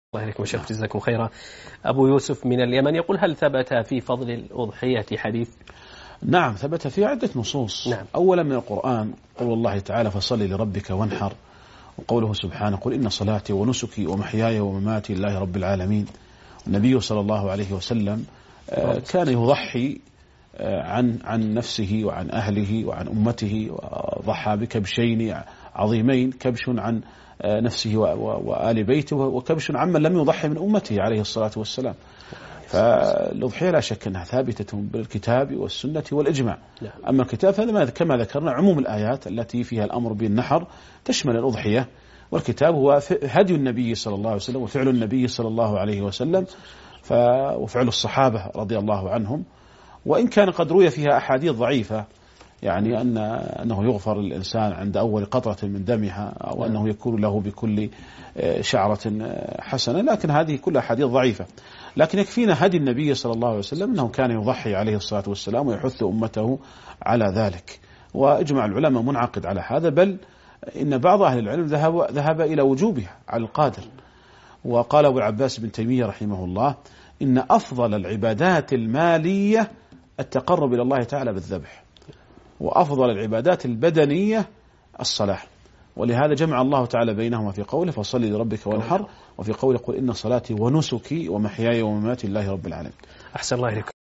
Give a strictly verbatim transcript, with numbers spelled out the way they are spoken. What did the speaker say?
الله عليكم شيخ، جزاكم خيرا. أبو يوسف من اليمن يقول: هل ثبت في فضل الأضحية حديث؟ نعم، ثبت في عدة نصوص. نعم. أولا من القرآن قول الله تعالى: فصل لربك وانحر، وقوله سبحانه: قل إن صلاتي ونسكي ومحياي ومماتي لله رب العالمين. النبي صلى الله عليه وسلم كان يضحي عن عن نفسه وعن أهله وعن أمته، وضحى بكبشين عظيمين، كبش عن نفسه وآل بيته، وكبش عمن لم يضحي من أمته عليه الصلاة والسلام. فالأضحية لا شك أنها ثابتة بالكتاب والسنة والإجماع. أما الكتاب فهذا كما ذكرنا عموم الآيات التي فيها الأمر بالنحر تشمل الأضحية، والكتاب هو هدي النبي صلى الله عليه وسلم وفعل النبي صلى الله عليه وسلم وفعل الصحابة رضي الله عنهم. وإن كان قد روي فيها أحاديث ضعيفة، يعني أن أنه يغفر للإنسان عند أول قطرة من دمها، أو أنه يكون له بكل شعرة حسنة، لكن هذه كلها أحاديث ضعيفة. لكن يكفينا هدي النبي صلى الله عليه وسلم أنه كان يضحي عليه الصلاة والسلام ويحث أمته على ذلك، وإجمع العلماء منعقد على هذا، بل إن بعض أهل العلم ذهب, ذهب إلى وجوبها على القادر. وقال أبو العباس بن تيمية رحمه الله: إن أفضل العبادات المالية التقرب إلى الله تعالى بالذبح، وأفضل العبادات البدنية الصلاة. ولهذا جمع الله تعالى بينهما في قوله: فصل لربك وانحر، وفي قوله: قل إن صلاتي ونسكي ومحياي ومماتي لله رب العالمين. أحسن الله إليكم.